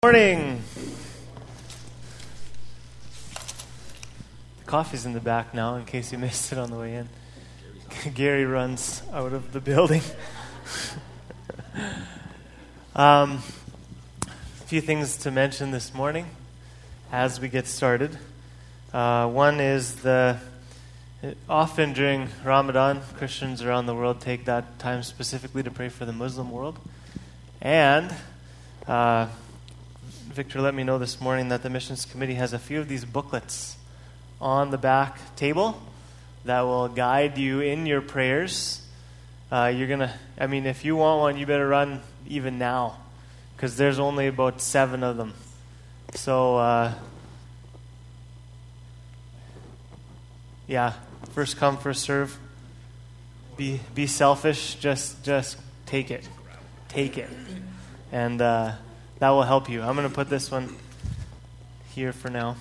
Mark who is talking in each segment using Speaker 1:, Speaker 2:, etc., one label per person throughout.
Speaker 1: Morning. The coffee's in the back now in case you missed it on the way in. Gary runs out of the building. A few things to mention this morning as we get started. One is often during Ramadan, Christians around the world take that time specifically to pray for the Muslim world. And Victor let me know this morning that the Missions Committee has a few of these booklets on the back table that will guide you in your prayers. If you want one, you better run even now, because there's only about 7 of them. So, first come, first serve. Be selfish. Just take it. Take it. And that will help you. I'm going to put this one here for now.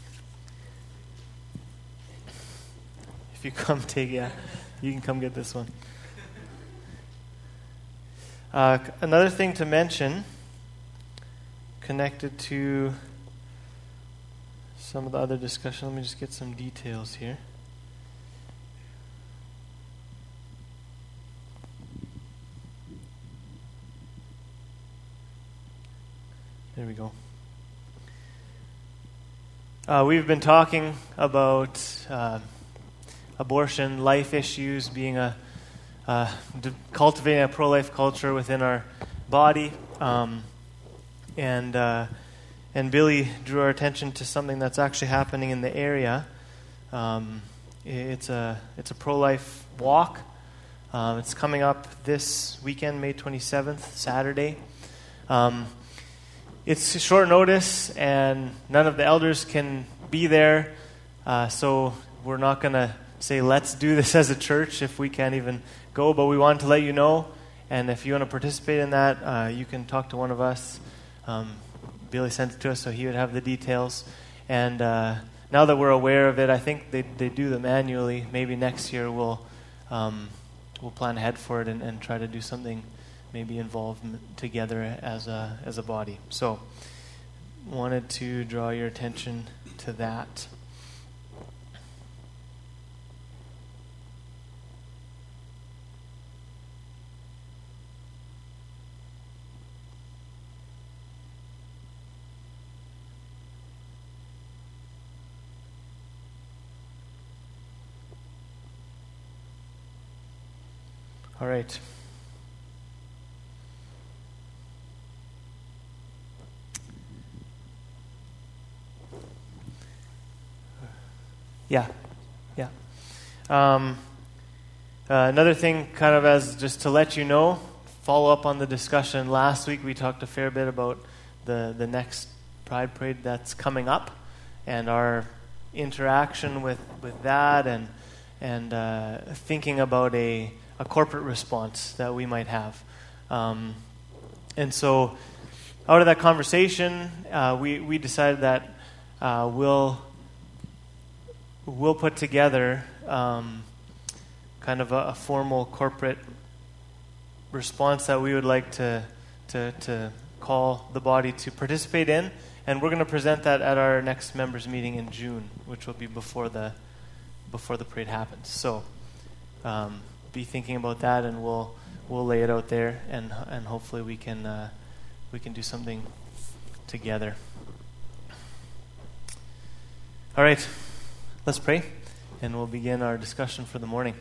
Speaker 1: If you come you can come get this one. Another thing to mention, connected to some of the other discussion, let me just get some details here. There we go. We've been talking about abortion, life issues, being cultivating a pro-life culture within our body, and Billy drew our attention to something that's actually happening in the area. It's a pro-life walk. It's coming up this weekend, May 27th, Saturday. It's short notice, and none of the elders can be there, so we're not going to say, let's do this as a church if we can't even go, but we wanted to let you know, and if you want to participate in that, you can talk to one of us. Billy sent it to us, so he would have the details, and now that we're aware of it, I think they do them annually. Maybe next year we'll plan ahead for it and try to do something maybe involved together as a body. So, wanted to draw your attention to that. All right. Yeah. Another thing, kind of as just to let you know, follow up on the discussion last week. We talked a fair bit about the next Pride Parade that's coming up, and our interaction with that, and thinking about a corporate response that we might have. And so, out of that conversation, we decided that we'll put together kind of a formal corporate response that we would like to call the body to participate in, and we're going to present that at our next members meeting in June, which will be before the parade happens. So be thinking about that, and we'll lay it out there, and hopefully we can do something together. All right. Let's pray, and we'll begin our discussion for the morning.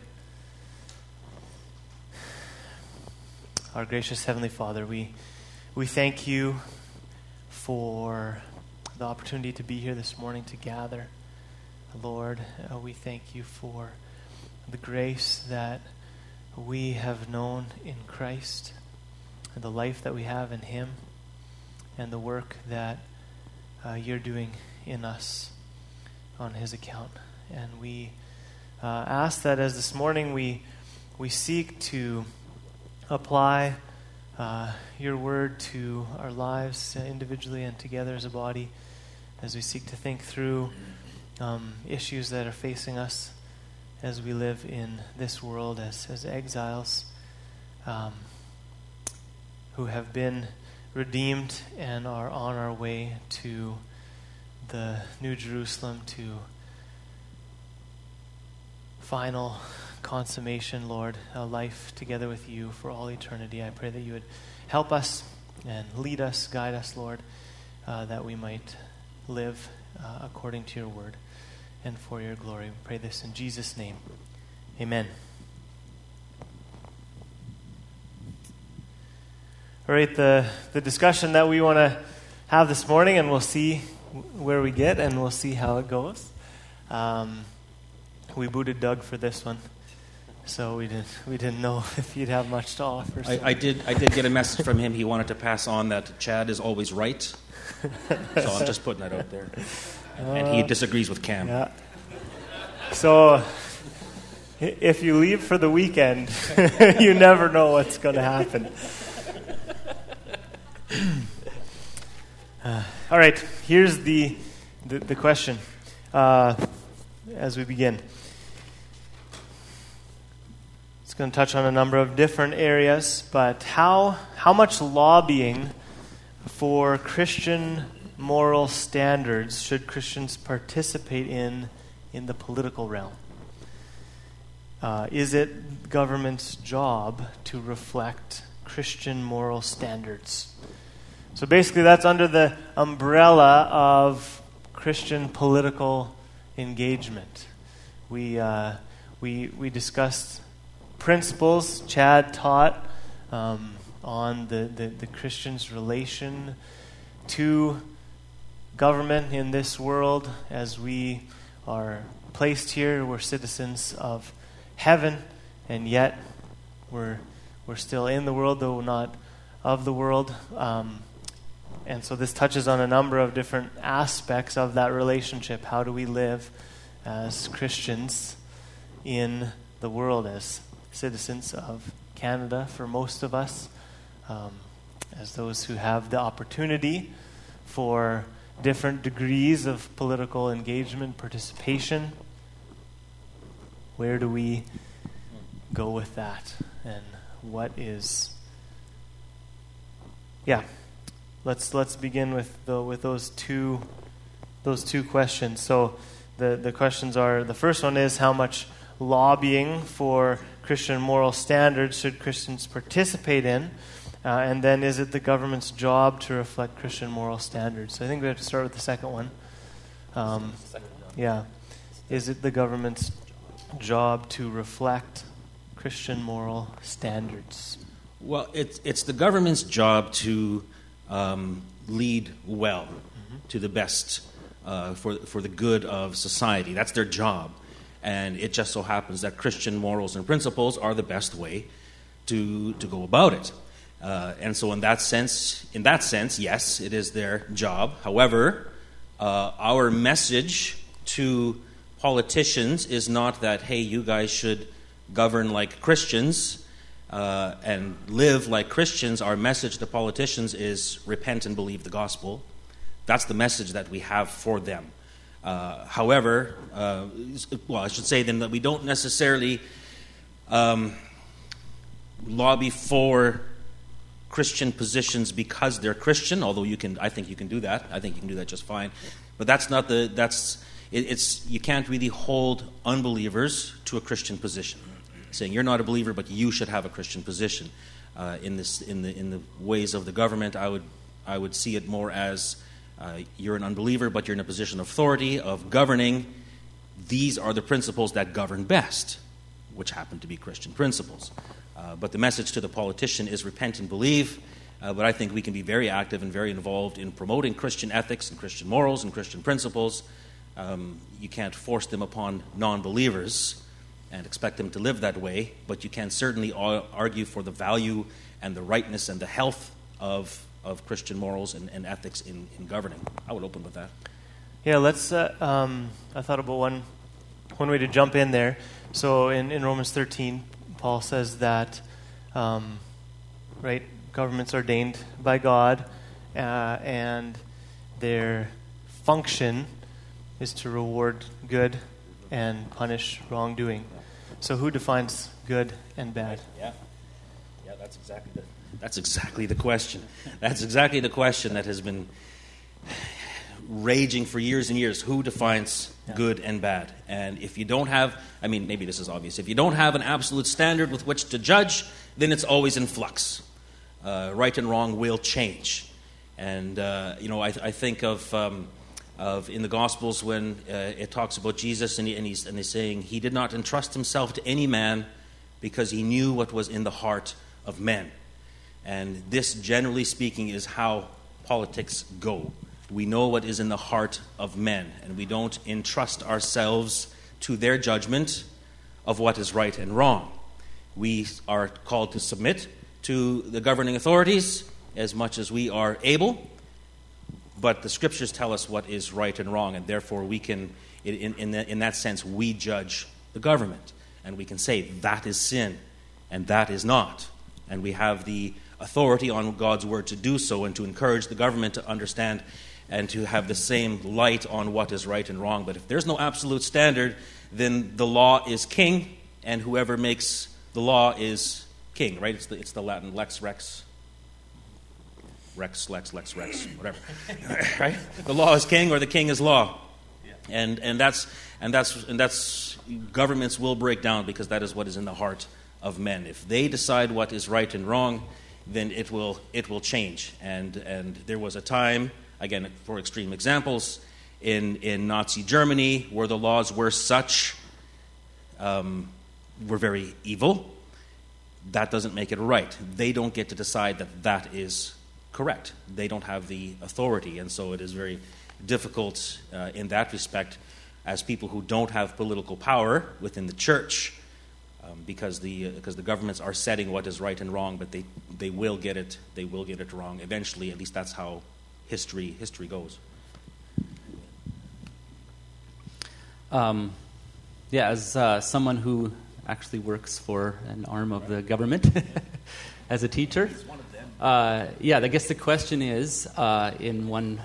Speaker 1: Our gracious Heavenly Father, we thank you for the opportunity to be here this morning to gather. Lord, we thank you for the grace that we have known in Christ, and the life that we have in Him, and the work that you're doing in us on His account. And we ask that as this morning we seek to apply your word to our lives individually and together as a body, as we seek to think through issues that are facing us as we live in this world as exiles who have been redeemed and are on our way to the New Jerusalem, to final consummation, Lord, a life together with you for all eternity. I pray that you would help us and lead us, guide us, Lord, that we might live according to your word and for your glory. We pray this in Jesus' name. Amen. All right, the discussion that we want to have this morning, and we'll see where we get, and we'll see how it goes. We booted Doug for this one, so we didn't know if you'd have much to offer. So.
Speaker 2: I did get a message from him. He wanted to pass on that Chad is always right, so I'm just putting that out there. And he disagrees with Cam.
Speaker 1: Yeah. So if you leave for the weekend, you never know what's going to happen. All right, here's the question as we begin. It's going to touch on a number of different areas, but how much lobbying for Christian moral standards should Christians participate in the political realm? Is it government's job to reflect Christian moral standards? So basically that's under the umbrella of Christian political engagement. We discussed principles Chad taught on the Christian's relation to government in this world. As we are placed here, we're citizens of heaven, and yet we're still in the world, though not of the world. And so this touches on a number of different aspects of that relationship. How do we live as Christians in the world, as citizens of Canada for most of us, as those who have the opportunity for different degrees of political engagement, participation? Where do we go with that? And what is... Yeah. Let's begin with those two questions. So the questions are, the first one is, how much lobbying for Christian moral standards should Christians participate in? And then, is it the government's job to reflect Christian moral standards? So I think we have to start with the second one. Yeah. Is it the government's job to reflect Christian moral standards?
Speaker 2: Well, it's the government's job to lead well, to the best, for the good of society. That's their job. And it just so happens that Christian morals and principles are the best way to go about it. And so in that sense, yes, it is their job. However, our message to politicians is not that, hey, you guys should govern like Christians and live like Christians. Our message to politicians is repent and believe the gospel. That's the message that we have for them. However, I should say then that we don't necessarily lobby for Christian positions because they're Christian, although I think you can do that. I think you can do that just fine. But that's not you can't really hold unbelievers to a Christian position, saying you're not a believer, but you should have a Christian position. In the ways of the government, I would see it more as you're an unbeliever, but you're in a position of authority, of governing. These are the principles that govern best, which happen to be Christian principles. But the message to the politician is repent and believe. But I think we can be very active and very involved in promoting Christian ethics and Christian morals and Christian principles. You can't force them upon non-believers and expect them to live that way, but you can certainly argue for the value and the rightness and the health of Christian morals and ethics in governing. I would open with that.
Speaker 1: Yeah, let's... I thought about one way to jump in there. So in Romans 13, Paul says that, government's ordained by God, and their function is to reward good and punish wrongdoing. So who defines good and bad?
Speaker 2: Yeah, that's exactly That's exactly the question. That's exactly the question that has been raging for years and years. Who defines good and bad? And if you don't have, maybe this is obvious, if you don't have an absolute standard with which to judge, then it's always in flux. Right and wrong will change. And, I think of in the Gospels when it talks about Jesus and he's saying he did not entrust himself to any man because he knew what was in the heart of men. And this, generally speaking, is how politics go. We know what is in the heart of men, and we don't entrust ourselves to their judgment of what is right and wrong. We are called to submit to the governing authorities as much as we are able, but the Scriptures tell us what is right and wrong, and therefore we can, in that sense, we judge the government, and we can say that is sin and that is not, and we have the authority on God's word to do so and to encourage the government to understand and to have the same light on what is right and wrong. But if there's no absolute standard, then the law is king, and whoever makes the law is king, right? It's the Latin lex rex. Rex, lex, whatever. Right? The law is king, or the king is law. And that's governments will break down because that is what is in the heart of men. If they decide what is right and wrong, then it will change. And there was a time, again, for extreme examples, in Nazi Germany where the laws were such, were very evil. That doesn't make it right. They don't get to decide that is correct. They don't have the authority, and so it is very difficult in that respect as people who don't have political power within the church, because the governments are setting what is right and wrong, but they will get it wrong eventually. At least that's how history goes.
Speaker 3: As someone who actually works for an arm of the government as a teacher, I guess the question is, in one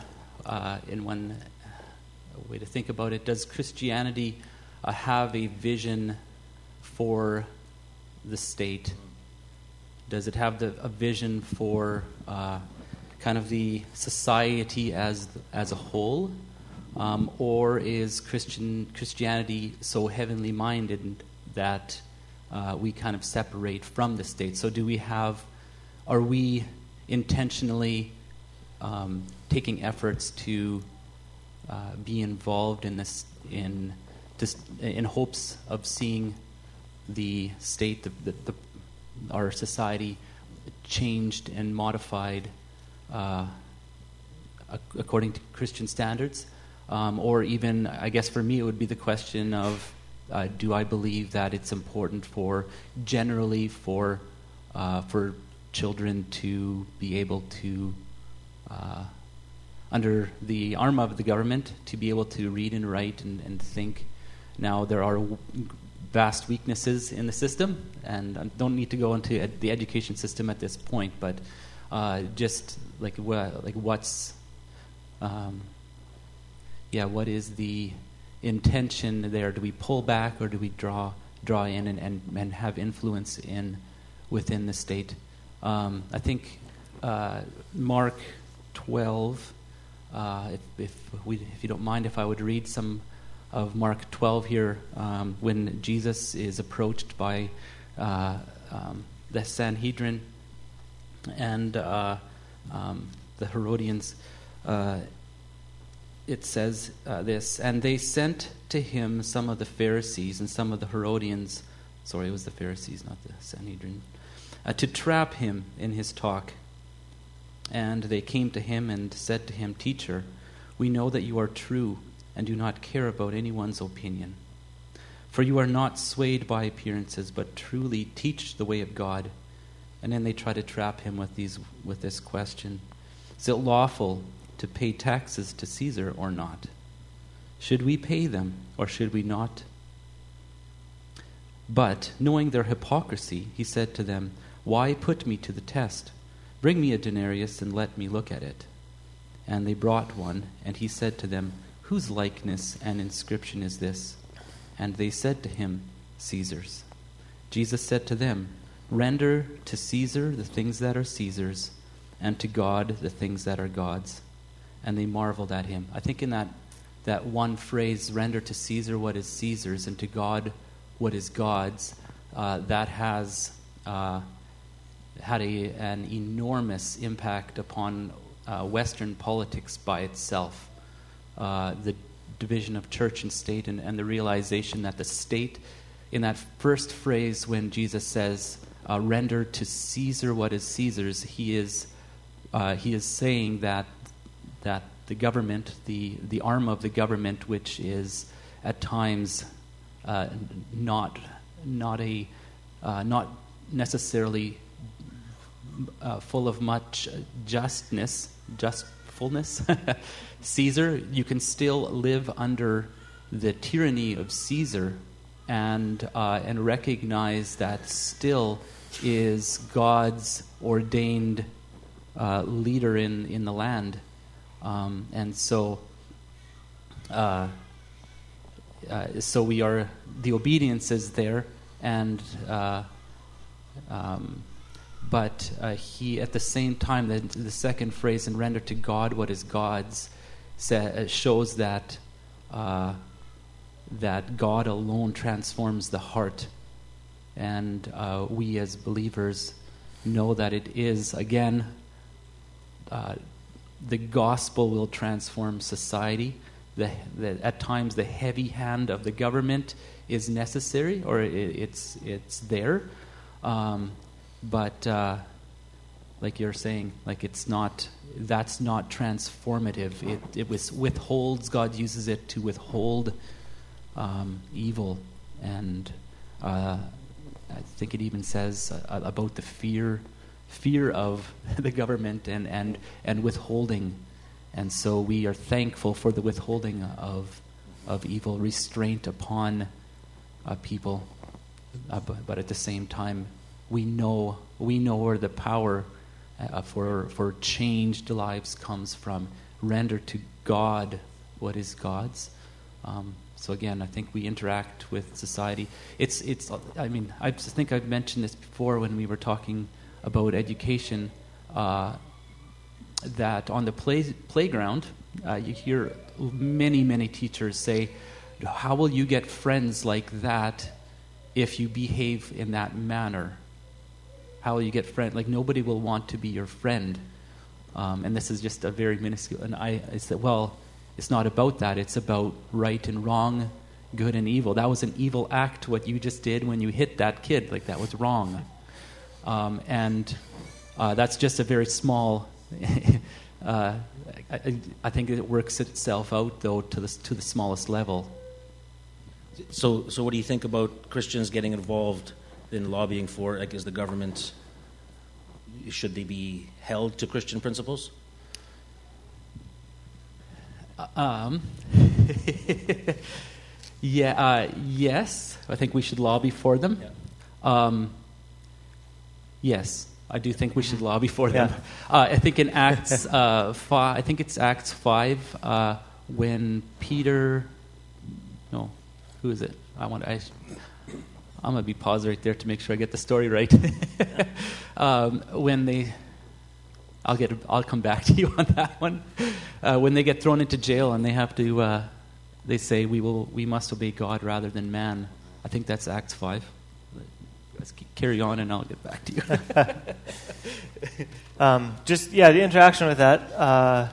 Speaker 3: way to think about it, does Christianity have a vision for the state? Does it have a vision for kind of the society as a whole, or is Christianity so heavenly minded that we kind of separate from the state? So are we intentionally taking efforts to be involved in this in hopes of seeing the state, our society changed and modified according to Christian standards? Or even, I guess for me, it would be the question of, do I believe that it's important generally for children to be able to, under the arm of the government, to be able to read and write and think? Now, there are vast weaknesses in the system, and I don't need to go into the education system at this point, but just what is the intention there? Do we pull back, or do we draw in and have influence within the state? I think Mark 12. If you don't mind, if I would read some of Mark 12 here, when Jesus is approached by the Sanhedrin and the Herodians. It says this: and they sent to him some of the Pharisees and some of the Herodians. Sorry, it was the Pharisees, not the Sanhedrin. To trap him in his talk. And they came to him and said to him, "Teacher, we know that you are true and do not care about anyone's opinion. For you are not swayed by appearances, but truly teach the way of God." And then they try to trap him with this question: is it lawful to pay taxes to Caesar or not? Should we pay them or should we not? But, knowing their hypocrisy, he said to them, "Why put me to the test? Bring me a denarius and let me look at it." And they brought one, and he said to them, "Whose likeness and inscription is this?" And they said to him, "Caesar's." Jesus said to them, Render to Caesar the things that are Caesar's, and to God the things that are God's. And they marveled at him. I think in that one phrase, render to Caesar what is Caesar's, and to God what is God's, that has had an enormous impact upon Western politics by itself. The division of church and state, and the realization that the state, in that first phrase when Jesus says, render to Caesar what is Caesar's, he is saying that the government, the arm of the government, which is at times not necessarily full of much justfulness, Caesar, you can still live under the tyranny of Caesar and recognize that still is God's ordained leader in the land. And so we are, the obedience is there, and but he, at the same time, the second phrase, and render to God what is God's, shows that that God alone transforms the heart, and we as believers know that it is, again, the gospel will transform society. At times the heavy hand of the government is necessary, or it's there, but like you're saying, like that's not transformative. It withholds. God uses it to withhold evil, and I think it even says about the fear of the government and withholding. And so we are thankful for the withholding of evil, restraint upon people. But at the same time, we know where the power for changed lives comes from. Render to God what is God's. So again, I think we interact with society. It's. I mean, I think I've mentioned this before when we were talking about education. That on the playground, you hear many teachers say, "How will you get friends like that if you behave in that manner? How will you get friends? Like, nobody will want to be your friend." And this is just a very minuscule. And I said, well, it's not about that. It's about right and wrong, good and evil. That was an evil act, what you just did when you hit that kid. Like, that was wrong. And that's just a very small... I think it works itself out, though, to the smallest level.
Speaker 2: So what do you think about Christians getting involved in lobbying for, like, is the government, should they be held to Christian principles?
Speaker 3: Yes, I think we should lobby for them.
Speaker 2: Yeah.
Speaker 3: Yes, I do think we should lobby for them. I think in Acts 5, I think it's Acts 5, when Peter, no, who is it? I'm going to be paused right there to make sure I get the story right. When they, I'll come back to you on that one. When they get thrown into jail and they have to, they say we must obey God rather than man. I think that's Acts 5. Let's carry on, and I'll get back to you.
Speaker 1: The interaction with that.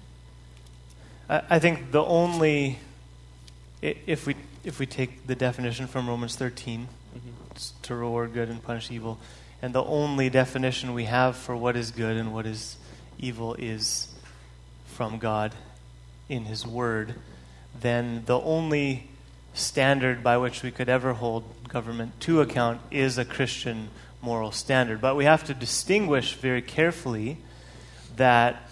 Speaker 1: I think the only, if we take the definition from Romans 13, it's to reward good and punish evil, and the only definition we have for what is good and what is evil is from God in His Word, then the only standard by which we could ever hold government to account is a Christian moral standard. But we have to distinguish very carefully that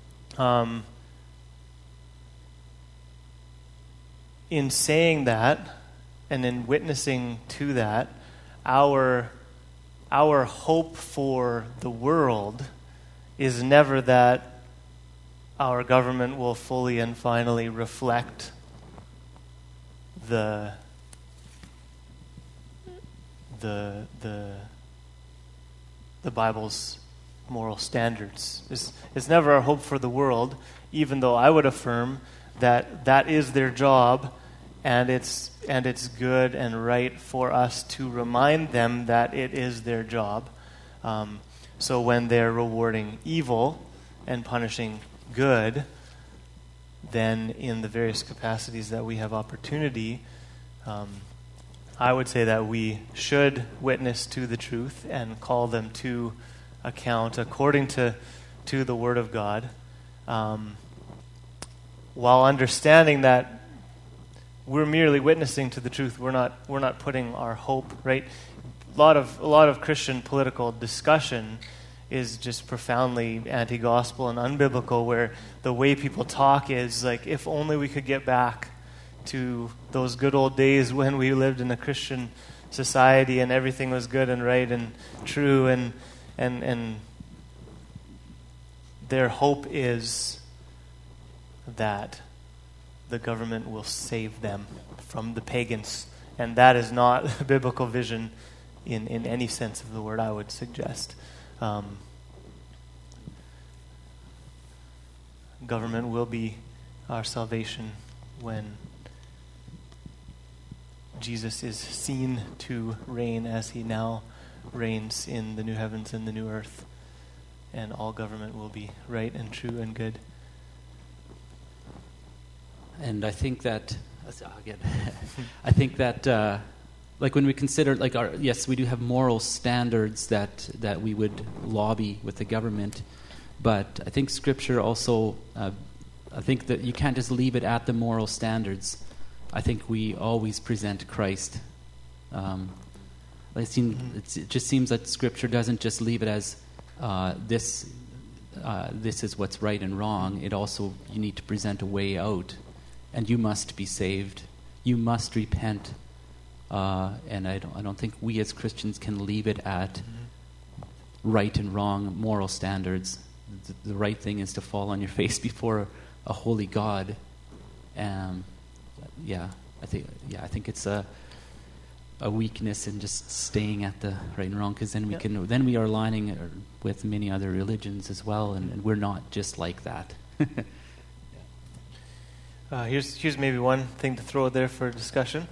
Speaker 1: in saying that and in witnessing to that, our hope for the world is never that our government will fully and finally reflect the the Bible's moral standards. It's never our hope for the world, even though I would affirm that that is their job, and it's good and right for us to remind them that it is their job. So when they're rewarding evil and punishing good, then in the various capacities that we have opportunity, I would say that we should witness to the truth and call them to account according to the Word of God, while understanding that we're merely witnessing to the truth. We're not putting our hope, right? A lot of Christian political discussion is just profoundly anti-gospel and unbiblical, where the way people talk is like, if only we could get back to those good old days when we lived in a Christian society and everything was good and right and true, and their hope is that the government will save them from the pagans. And that is not a biblical vision in any sense of the word, I would suggest. Government will be our salvation when Jesus is seen to reign as he now reigns in the new heavens and the new earth, and all government will be right and true and good.
Speaker 3: And I think that, like when we consider, like yes, we do have moral standards that we would lobby with the government, but I think Scripture also, I think that you can't just leave it at the moral standards. I think we always present Christ. It just seems that Scripture doesn't just leave it as this is what's right and wrong. It also, you need to present a way out. And you must be saved. You must repent. And I don't think we as Christians can leave it at right and wrong moral standards. The right thing is to fall on your face before a holy God. I think it's a weakness in just staying at the right and wrong, because then we are aligning with many other religions as well, and we're not just like that.
Speaker 1: Here's maybe one thing to throw there for discussion.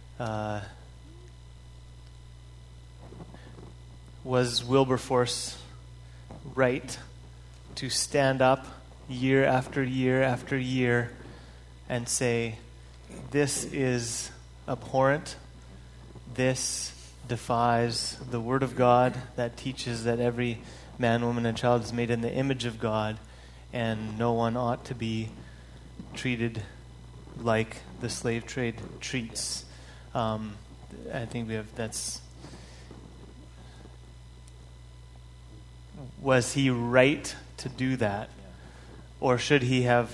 Speaker 1: Was Wilberforce right to stand up year after year after year and say, this is abhorrent, this defies the Word of God that teaches that every man, woman, and child is made in the image of God, and no one ought to be treated like the slave trade treats? I think was he right to do that? Or should he have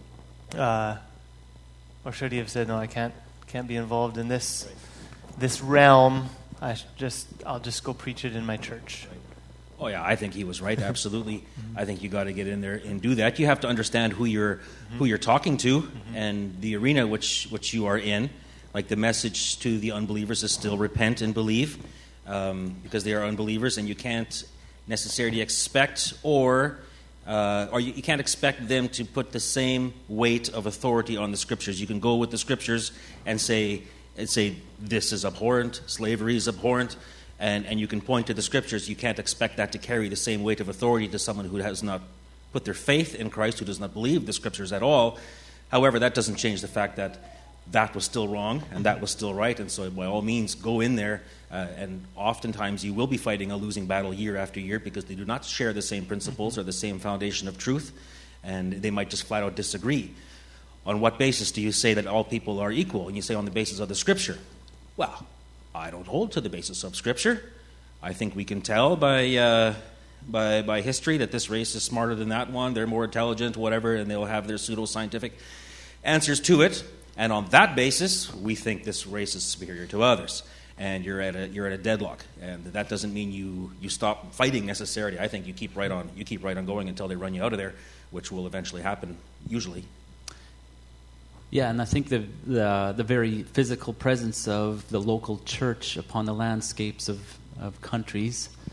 Speaker 1: said, no, I can't be involved in this realm. I'll just go preach it in my church.
Speaker 2: Oh yeah, I think he was right. Absolutely. I think you got to get in there and do that. You have to understand who you're talking to and the arena which you are in. Like, the message to the unbelievers is still repent and believe, because they are unbelievers, and you can't necessarily expect or you can't expect them to put the same weight of authority on the Scriptures. You can go with the Scriptures and say this is abhorrent, slavery is abhorrent, and you can point to the Scriptures. You can't expect that to carry the same weight of authority to someone who has not put their faith in Christ, who does not believe the Scriptures at all. However, that doesn't change the fact that was still wrong and that was still right, and so by all means go in there, and oftentimes you will be fighting a losing battle year after year, because they do not share the same principles or the same foundation of truth, and they might just flat out disagree. On what basis do you say that all people are equal? And you say, on the basis of the Scripture. Well, I don't hold to the basis of Scripture. I think we can tell by history that this race is smarter than that one, they're more intelligent, whatever, and they'll have their pseudo-scientific answers to it. And on that basis, we think this race is superior to others. And you're at a deadlock. And that doesn't mean you stop fighting necessarily. I think you keep right on going until they run you out of there, which will eventually happen, usually.
Speaker 3: Yeah, and I think the very physical presence of the local church upon the landscapes of countries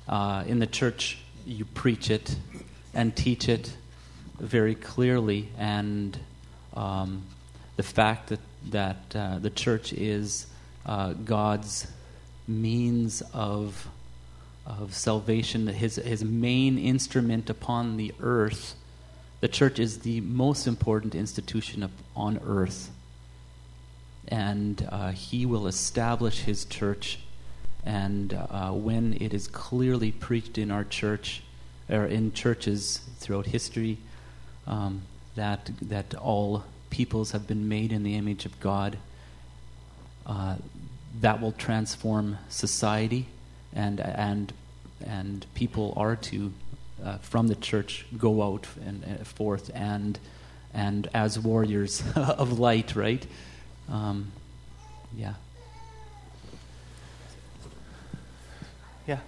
Speaker 3: In the church, you preach it and teach it very clearly, and the fact that the church is God's means of salvation, his main instrument upon the earth. The church is the most important institution on earth, and he will establish his church. And when it is clearly preached in our church, or in churches throughout history, that all peoples have been made in the image of God, that will transform society, and people are to from the church go out and forth and as warriors of light, right? Yeah.
Speaker 1: Yeah.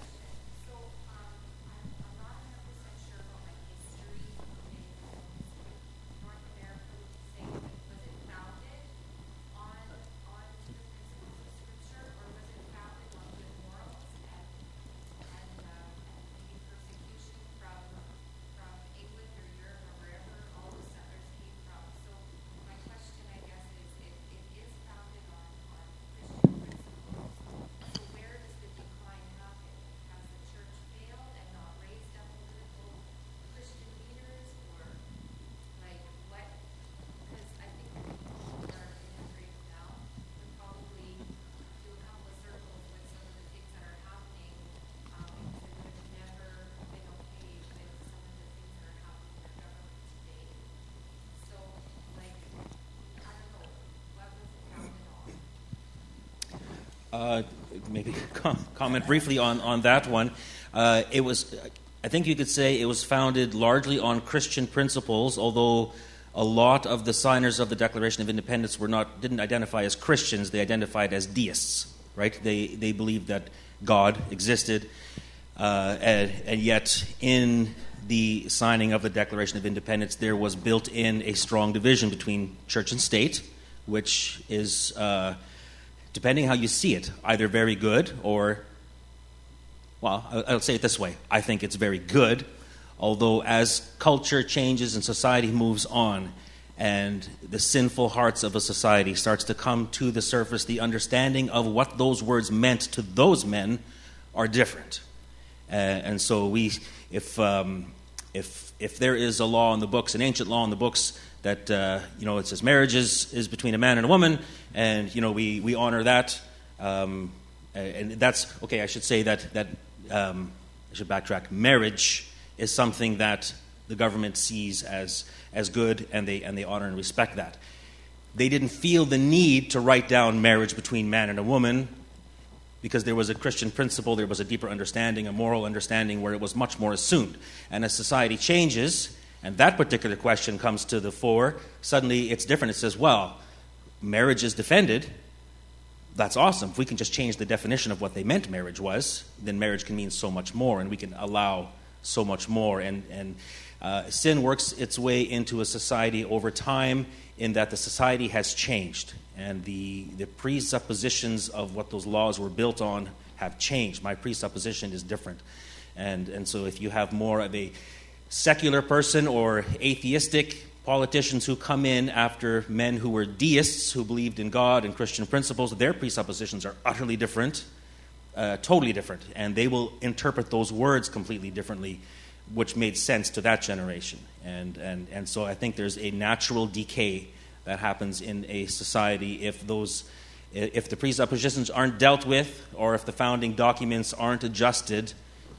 Speaker 2: Maybe comment briefly on that one. It was, I think you could say, it was founded largely on Christian principles, although a lot of the signers of the Declaration of Independence didn't identify as Christians; they identified as deists. Right? They believed that God existed, and yet in the signing of the Declaration of Independence, there was built in a strong division between church and state, which is, depending how you see it, either very good or, well, I'll say it this way. I think it's very good, although as culture changes and society moves on and the sinful hearts of a society starts to come to the surface, the understanding of what those words meant to those men are different. And so if there is a law in the books, an ancient law in the books, that it says marriage is between a man and a woman, and we honor that, and that's okay. I should say that I should backtrack. Marriage is something that the government sees as good, and they honor and respect that. They didn't feel the need to write down marriage between man and a woman because there was a Christian principle, there was a deeper understanding, a moral understanding where it was much more assumed. And as society changes, and that particular question comes to the fore, suddenly it's different. It says, well, marriage is defended. That's awesome. If we can just change the definition of what they meant marriage was, then marriage can mean so much more, and we can allow so much more. And sin works its way into a society over time in that the society has changed, and the presuppositions of what those laws were built on have changed. My presupposition is different. And so if you have more of a secular person or atheistic politicians who come in after men who were deists, who believed in God and Christian principles, their presuppositions are utterly different, totally different, and they will interpret those words completely differently, which made sense to that generation. And so I think there's a natural decay that happens in a society if the presuppositions aren't dealt with, or if the founding documents aren't adjusted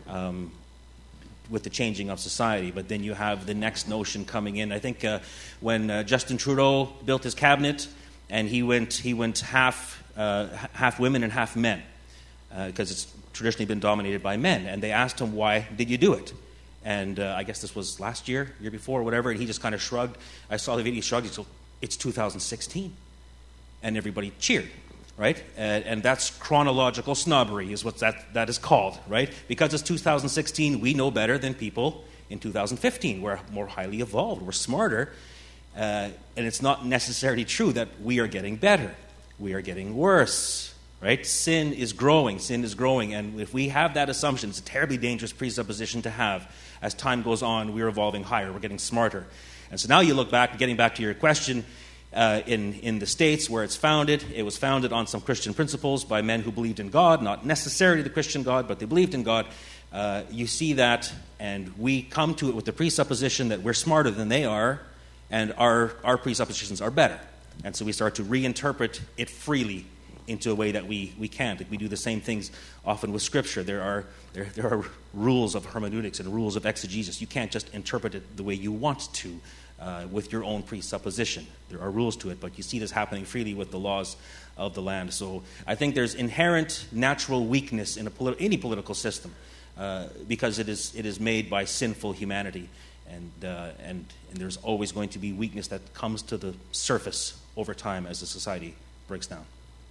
Speaker 2: with the changing of society. But then you have the next notion coming in. I think when Justin Trudeau built his cabinet, and he went half women and half men, because it's traditionally been dominated by men. And they asked him, why did you do it? And I guess this was last year before, whatever, and he just kind of shrugged. I saw the video, he shrugged, he said, it's 2016. And everybody cheered, right? And that's chronological snobbery is what that is called, right? Because it's 2016, we know better than people in 2015. We're more highly evolved, we're smarter, and it's not necessarily true that we are getting better. We are getting worse. right? Sin is growing, and if we have that assumption, it's a terribly dangerous presupposition to have. As time goes on, we're evolving higher, we're getting smarter. And so now you look back, getting back to your question, in the States where it's founded, it was founded on some Christian principles by men who believed in God, not necessarily the Christian God, but they believed in God. You see that, and we come to it with the presupposition that we're smarter than they are, and our presuppositions are better. And so we start to reinterpret it freely into a way that we can't. We do the same things often with Scripture. There are rules of hermeneutics and rules of exegesis. You can't just interpret it the way you want to with your own presupposition. There are rules to it, but you see this happening freely with the laws of the land. So I think there's inherent natural weakness in any political system because it is made by sinful humanity. And there's always going to be weakness that comes to the surface over time as the society breaks down.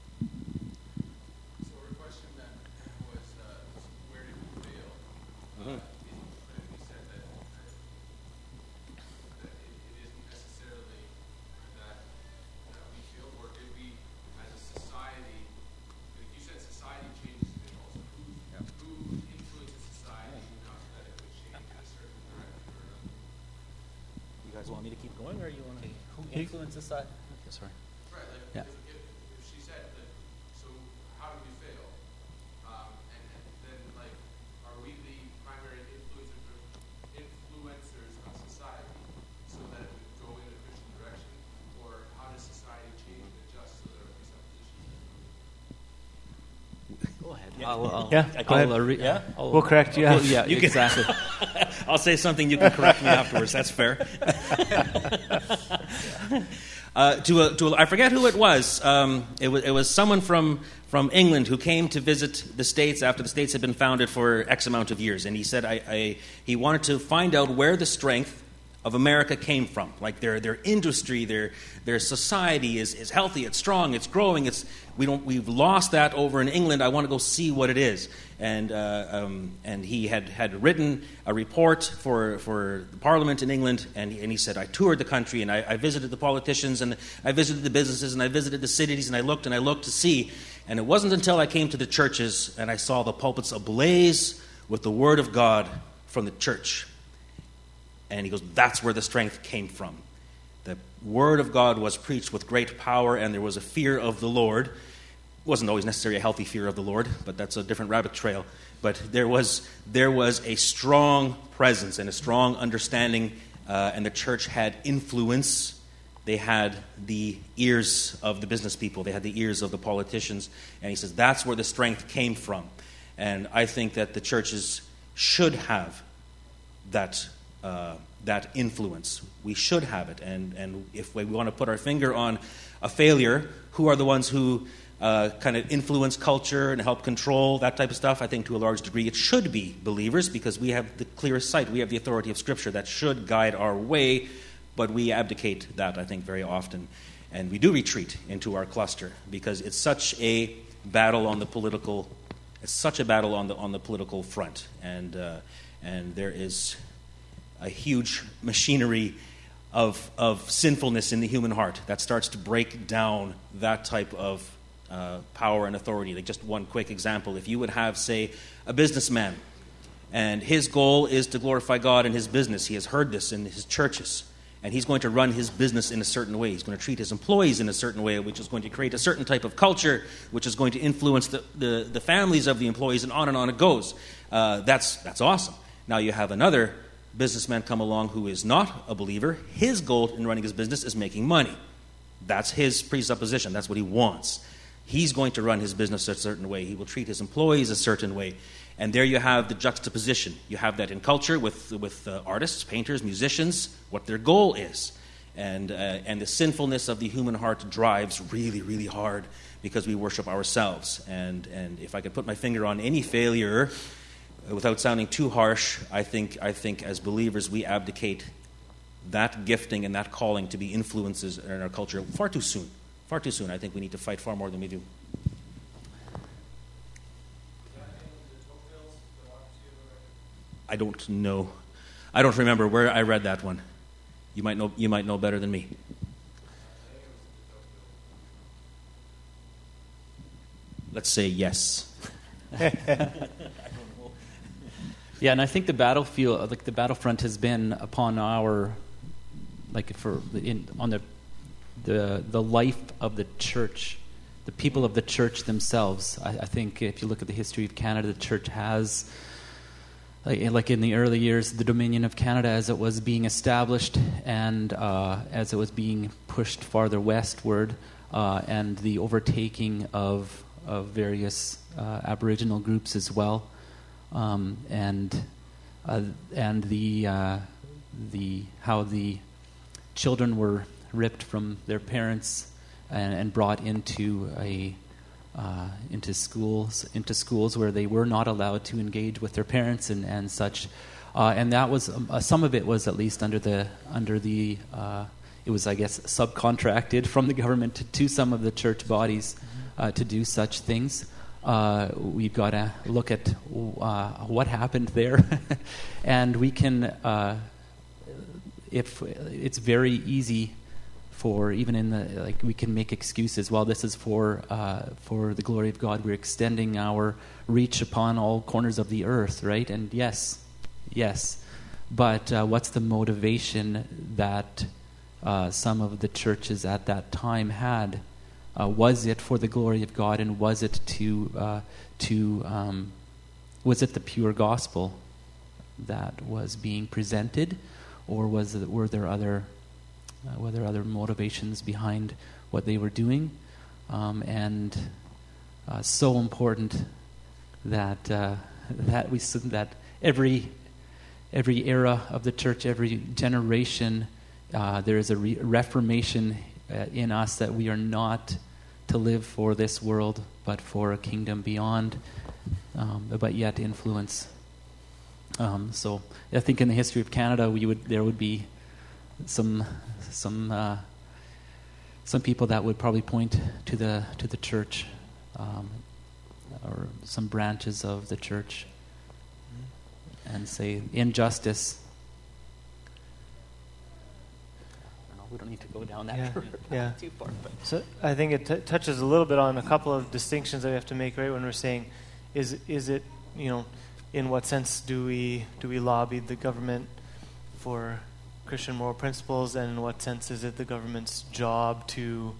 Speaker 4: So our question then was, where did we fail? You said that it isn't necessarily that we fail, or did we, as a society, like you said, society changes things also. Who influences society enough that it would change in a certain direction or another?
Speaker 2: You guys want me to keep going, or you want to?
Speaker 3: Who influences that? Okay, sorry.
Speaker 4: Right, like
Speaker 3: Yeah.
Speaker 4: if she said, like, so how did we fail? And then, like, are we the primary influencers of society so that it would go in a Christian direction? Or how does society change and adjust so that our presuppositions?
Speaker 3: Go ahead.
Speaker 1: Yeah, go ahead. We'll correct you.
Speaker 3: Yeah,
Speaker 2: You can-
Speaker 3: exactly.
Speaker 2: I'll say something, you can correct me afterwards. That's fair. I forget who it was. It was someone from England who came to visit the States after the States had been founded for X amount of years. And he said he wanted to find out where the strength of America came from. Like their industry, their society is healthy, it's strong, it's growing. We've lost that over in England. I want to go see what it is. And he had written a report for the Parliament in England, and he said, I toured the country, and I visited the politicians, and I visited the businesses, and I visited the cities, and I looked to see. And it wasn't until I came to the churches and I saw the pulpits ablaze with the Word of God from the church. And he goes, that's where the strength came from. The Word of God was preached with great power, and there was a fear of the Lord. It wasn't always necessarily a healthy fear of the Lord, but that's a different rabbit trail. But there was a strong presence and a strong understanding, and the church had influence. They had the ears of the business people. They had the ears of the politicians. And he says, that's where the strength came from. And I think that the churches should have that influence. We should have it. And if we want to put our finger on a failure, who are the ones who kind of influence culture and help control that type of stuff? I think to a large degree it should be believers, because we have the clearest sight. We have the authority of Scripture that should guide our way, but we abdicate that, I think, very often. And we do retreat into our cluster because it's such a battle on the political front. And there is a huge machinery of sinfulness in the human heart that starts to break down that type of power and authority. Like, just one quick example. If you would have, say, a businessman, and his goal is to glorify God in his business. He has heard this in his churches. And he's going to run his business in a certain way. He's going to treat his employees in a certain way, which is going to create a certain type of culture, which is going to influence the families of the employees, and on it goes. That's awesome. Now you have another businessman come along who is not a believer. His goal in running his business is making money. That's his presupposition. That's what he wants. He's going to run his business a certain way. He will treat his employees a certain way. And there you have the juxtaposition. You have that in culture with artists, painters, musicians, what their goal is. And the sinfulness of the human heart drives really, really hard because we worship ourselves. And if I could put my finger on any failure, without sounding too harsh, I think as believers we abdicate that gifting and that calling to be influences in our culture far too soon. Far too soon. I think we need to fight far more than we do. I don't know. I don't remember where I read that one. You might know better than me. let's say yes.
Speaker 3: Yeah, and I think the battlefield, like the battlefront, has been upon our, on the life of the church, the people of the church themselves. I think if you look at the history of Canada, the church has, like in the early years, the Dominion of Canada as it was being established and as it was being pushed farther westward, and the overtaking of various Aboriginal groups as well. And the how the children were ripped from their parents and brought into schools where they were not allowed to engage with their parents and such, and that was some of it was at least under the it was, I guess, subcontracted from the government to some of the church bodies to do such things. We've got to look at what happened there, and we can. If it's very easy for even in the we can make excuses. Well, this is for the glory of God. We're extending our reach upon all corners of the earth, right? And yes, but what's the motivation that some of the churches at that time had? Was it for the glory of God, and was it was it the pure gospel that was being presented, or were there other motivations behind what they were doing? And so important that every era of the church, every generation, there is a reformation in us, that we are not to live for this world, but for a kingdom beyond, but yet influence. So I think in the history of Canada, there would be some people that would probably point to the church, or some branches of the church, and say injustice. We don't need to go down that road too far. But.
Speaker 1: So I think it touches a little bit on a couple of distinctions that we have to make, right? When we're saying, is it, in what sense do we lobby the government for Christian moral principles, and in what sense is it the government's job to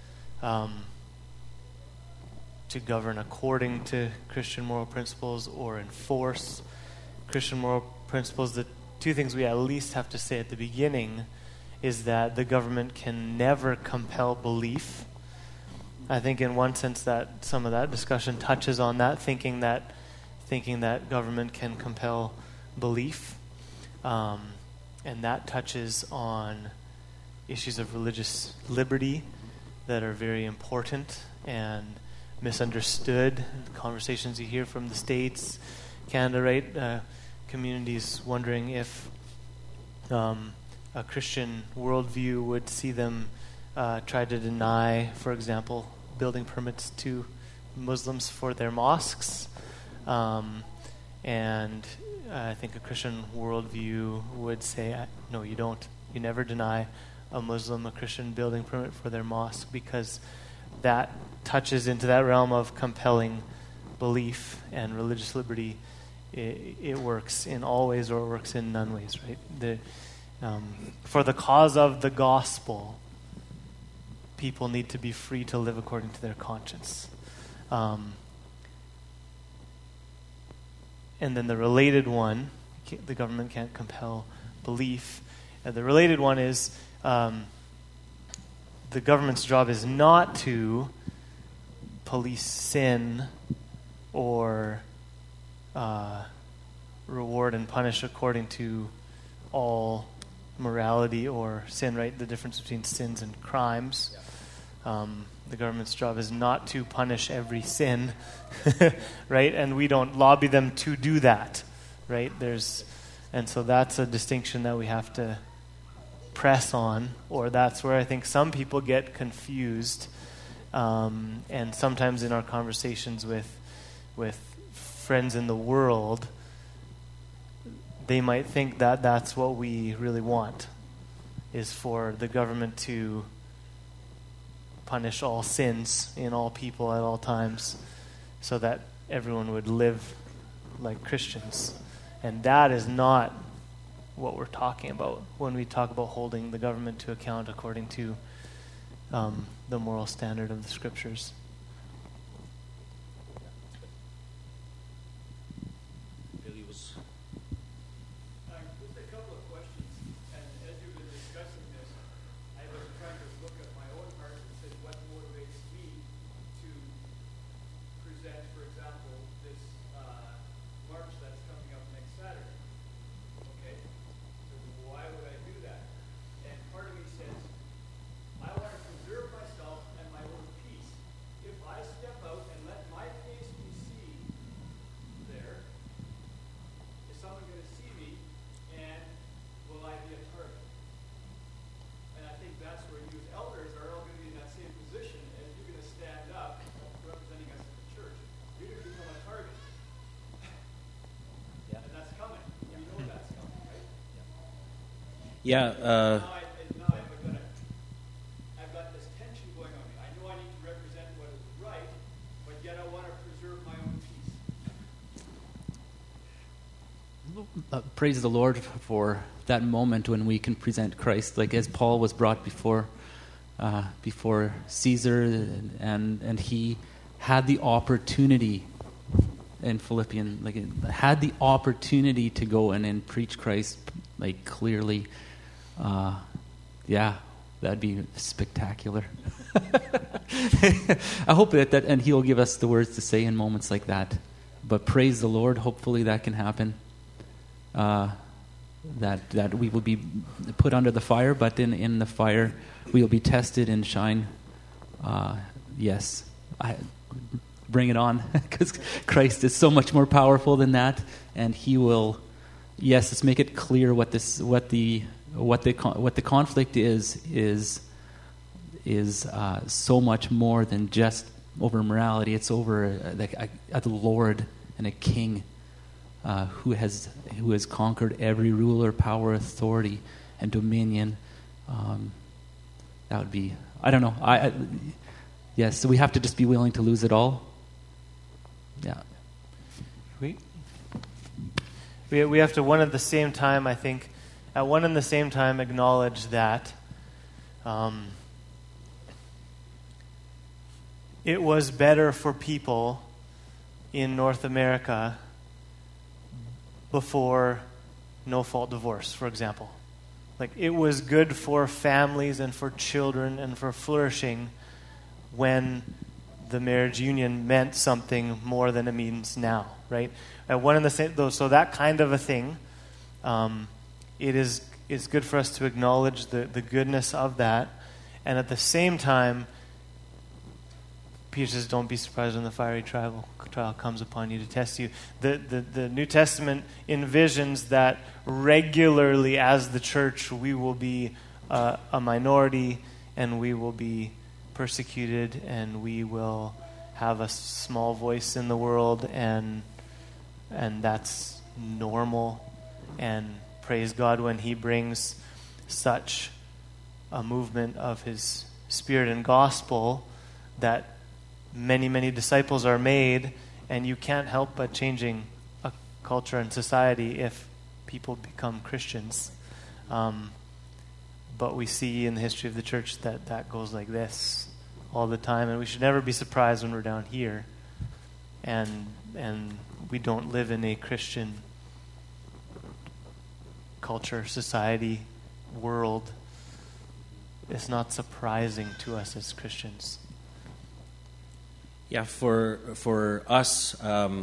Speaker 1: govern according to Christian moral principles or enforce Christian moral principles? The two things we at least have to say at the beginning is that the government can never compel belief. I think in one sense that some of that discussion touches on that, thinking that government can compel belief. And that touches on issues of religious liberty that are very important and misunderstood. The conversations you hear from the States, Canada, right? Communities wondering if a Christian worldview would see them try to deny, for example, building permits to Muslims for their mosques. And I think a Christian worldview would say, no, you don't. You never deny a Muslim, a Christian building permit for their mosque, because that touches into that realm of compelling belief, and religious liberty. It works in all ways, or it works in none ways, right? For the cause of the gospel, people need to be free to live according to their conscience. And then the related one, the government can't compel belief. The related one is the government's job is not to police sin or reward and punish according to all morality or sin, right? The difference between sins and crimes. The government's job is not to punish every sin, right? And we don't lobby them to do that, right? And so that's a distinction that we have to press on, or that's where I think some people get confused. And sometimes in our conversations with friends in the world, they might think that that's what we really want, is for the government to punish all sins in all people at all times. so that everyone would live like Christians. And that is not what we're talking about when we talk about holding the government to account according to the moral standard of the Scriptures.
Speaker 5: Just a couple of questions, and as you've been discussing this, I was trying to look at my own heart and say, what motivates me to present, for example, this march that's coming up next Saturday? Okay, so why would I do that? And part of me says, I want to preserve myself and my own peace. If I step out and let my face be seen there, is someone going to see me, and will I be a target? And I think that's where you as elders are all going to be in that same position as you're going to stand up representing us in the church. You're going to become a target. And that's coming. You know that's coming, right?
Speaker 2: Yeah.
Speaker 5: I've got this tension going on. I know I need to represent what is right, but yet I want to preserve my own peace.
Speaker 3: Praise the Lord for that moment when we can present Christ, like as Paul was brought before Caesar, and he had the opportunity in Philippians, had the opportunity to go and preach Christ, like clearly. That'd be spectacular. I hope that and He'll give us the words to say in moments like that. But praise the Lord, hopefully that can happen. That we will be put under the fire, but in the fire we will be tested and shine. Yes, bring it on, because Christ is so much more powerful than that, and He will. Yes, let's make it clear what the conflict is so much more than just over morality. It's over a Lord and a King who has conquered every ruler, power, authority, and dominion. That would be, I don't know. Yes, so we have to just be willing to lose it all. Yeah.
Speaker 1: We have to at one and the same time acknowledge that it was better for people in North America before no-fault divorce, for example. Like, it was good for families and for children and for flourishing when the marriage union meant something more than it means now, right? At one and the same, so that kind of a thing, it's good for us to acknowledge the goodness of that, and at the same time, Peter says, "Don't be surprised when the fiery trial comes upon you to test you." The New Testament envisions that regularly, as the church, we will be a minority, and we will be persecuted, and we will have a small voice in the world, and that's normal. And praise God when He brings such a movement of His Spirit and gospel that many, many disciples are made, and you can't help but changing a culture and society if people become Christians. But we see in the history of the church that goes like this all the time, and we should never be surprised when we're down here and we don't live in a Christian culture, society, world. It's not surprising to us as Christians.
Speaker 2: Yeah, for us,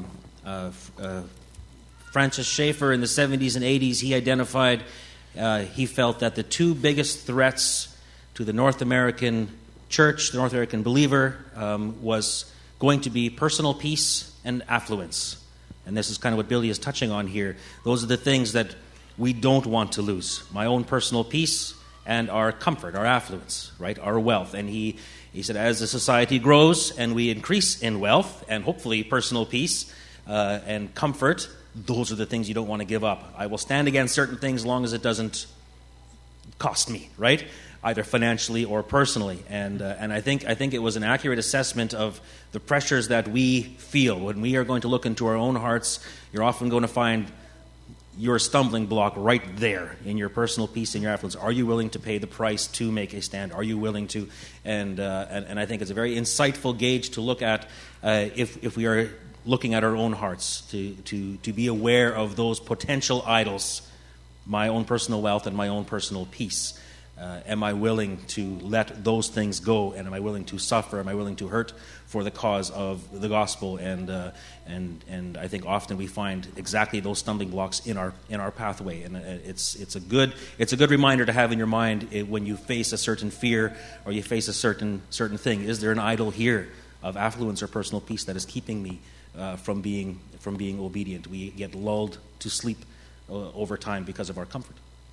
Speaker 2: Francis Schaeffer in the 70s and 80s, he identified, he felt that the two biggest threats to the North American church, the North American believer, was going to be personal peace and affluence. And this is kind of what Billy is touching on here. Those are the things that we don't want to lose. My own personal peace and our comfort, our affluence, right? Our wealth. And he said, as the society grows and we increase in wealth and hopefully personal peace and comfort, those are the things you don't want to give up. I will stand against certain things as long as it doesn't cost me, right? either financially or personally. And I think it was an accurate assessment of the pressures that we feel. When we are going to look into our own hearts, you're often going to find your stumbling block right there in your personal peace and your affluence. Are you willing to pay the price to make a stand? Are you willing to? And I think it's a very insightful gauge to look at if we are looking at our own hearts, to be aware of those potential idols, my own personal wealth and my own personal peace. Am I willing to let those things go? And am I willing to suffer? Am I willing to hurt for the cause of the gospel? And I think often we find exactly those stumbling blocks in our pathway. And it's a good reminder to have in your mind when you face a certain fear or you face a certain thing. Is there an idol here of affluence or personal peace that is keeping me from being obedient? We get lulled to sleep over time because of our comfort.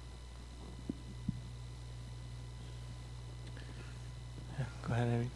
Speaker 1: Go ahead, Amy.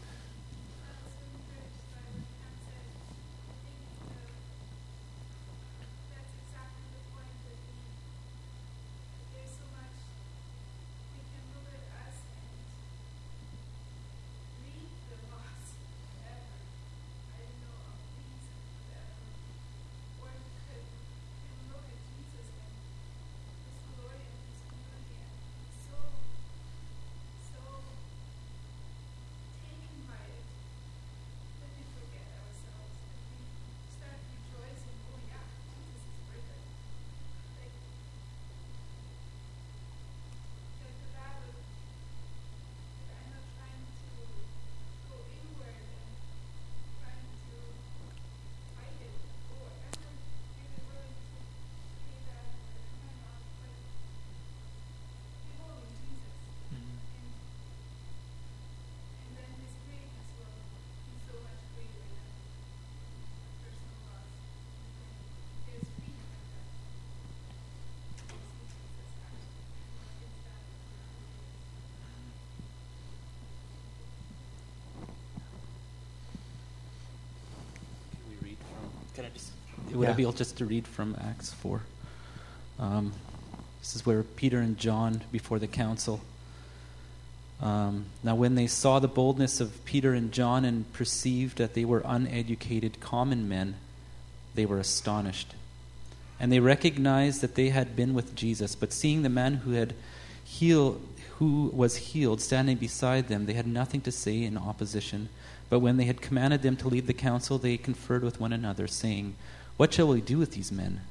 Speaker 3: Would I be able just to read from Acts 4? This is where Peter and John before the council. Now when they saw the boldness of Peter and John and perceived that they were uneducated common men, they were astonished. And they recognized that they had been with Jesus. But seeing the man who was healed standing beside them, they had nothing to say in opposition. But when they had commanded them to leave the council, they conferred with one another, saying, "What shall we do with these men?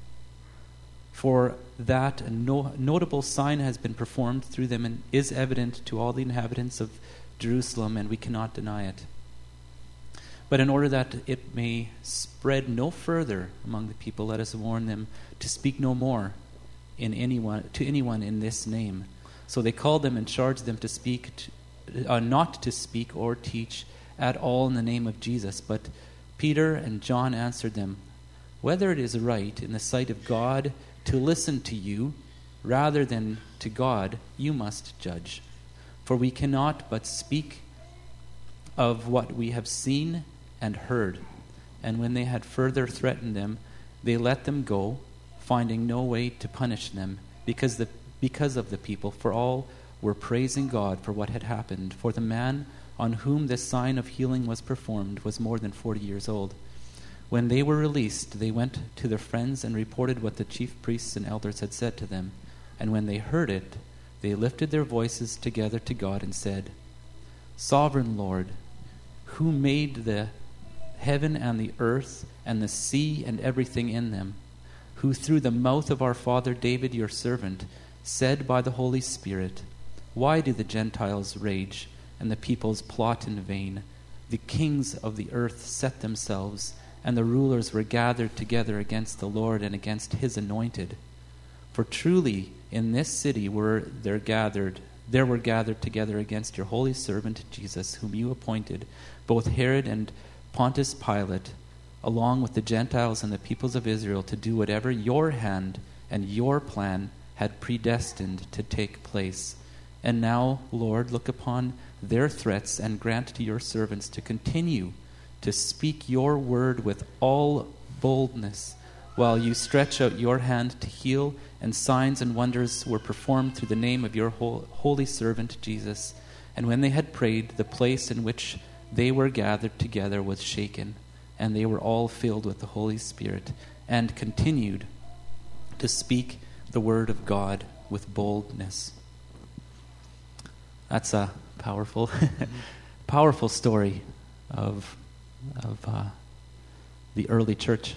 Speaker 3: For that a notable sign has been performed through them and is evident to all the inhabitants of Jerusalem, and we cannot deny it. But in order that it may spread no further among the people, let us warn them to speak no more to anyone in this name." So they called them and charged them to speak, not to speak or teach at all in the name of Jesus. But Peter and John answered them, "Whether it is right in the sight of God to listen to you rather than to God, you must judge. For we cannot but speak of what we have seen and heard." And when they had further threatened them, they let them go, finding no way to punish them because of the people, for all were praising God for what had happened. For the man on whom this sign of healing was performed was more than 40 years old. When they were released, they went to their friends and reported what the chief priests and elders had said to them. And when they heard it, they lifted their voices together to God and said, "Sovereign Lord, who made the heaven and the earth and the sea and everything in them, who through the mouth of our father David your servant said by the Holy Spirit, why do the Gentiles rage and the peoples plot in vain? The kings of the earth set themselves, and the rulers were gathered together against the Lord and against his anointed. For truly in this city were gathered together against your holy servant Jesus, whom you appointed, both Herod and Pontius Pilate, along with the Gentiles and the peoples of Israel, to do whatever your hand and your plan had predestined to take place. And now, Lord, look upon their threats and grant to your servants to continue to speak your word with all boldness, while you stretch out your hand to heal, and signs and wonders were performed through the name of your holy servant Jesus. And when they had prayed, the place in which they were gathered together was shaken, and they were all filled with the Holy Spirit, and continued to speak the word of God with boldness. That's a powerful, powerful story of the early church.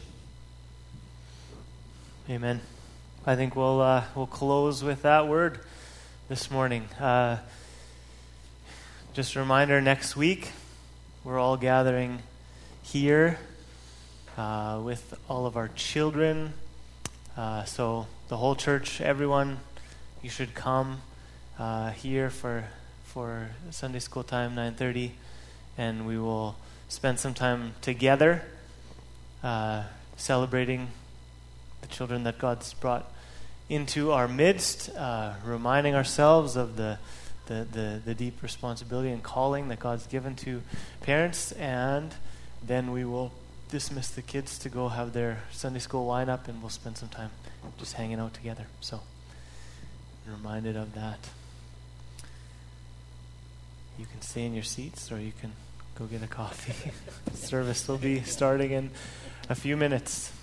Speaker 1: Amen. I think we'll close with that word this morning. Just a reminder, next week we're all gathering here with all of our children. So the whole church, everyone, you should come here for Sunday school time, 9:30, and we will spend some time together celebrating the children that God's brought into our midst, reminding ourselves of the deep responsibility and calling that God's given to parents, and then we will dismiss the kids to go have their Sunday school wind-up, and we'll spend some time just hanging out together. So, reminded of that. You can stay in your seats, or you can go get a coffee. Service will be starting in a few minutes.